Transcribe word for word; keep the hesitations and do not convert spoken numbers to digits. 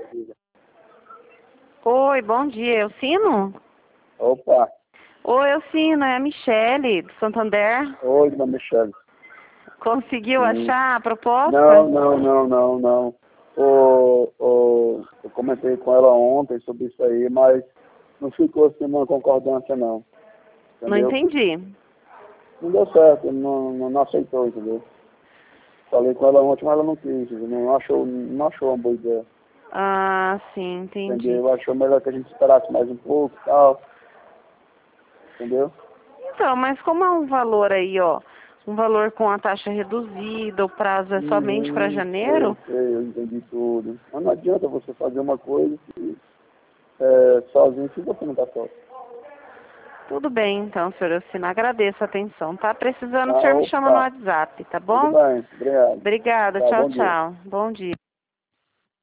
Oi, bom dia. Eu Sino? Opa, Oi, eu Sino. É a Michele, do Santander. oi, dona Michele. Conseguiu Hum. achar a proposta? Não, não, não, não, não. O, o, eu comentei com ela ontem sobre isso aí, mas não ficou assim uma concordância não. Não Entendeu? entendi. Não deu certo, não, não, não aceitou, entendeu? Falei com ela ontem, mas ela não quis, não achou, não achou uma boa ideia. Ah, sim, entendi. Entendeu? Achou melhor que a gente esperasse mais um pouco e tal. Entendeu? Então, mas como é um valor aí, ó, um valor com a taxa reduzida, o prazo é somente para Uhum, sei, janeiro? sei, eu entendi tudo. Mas não adianta você fazer uma coisa que é, sozinho se você não tá só. Tudo bem, então, senhor Elcino. Agradeço a atenção. Tá precisando, o Tá, senhor me chama no opa, WhatsApp, tá tudo bom? bem, obrigado. Obrigada. Tá, Tchau, bom dia. tchau. Bom dia.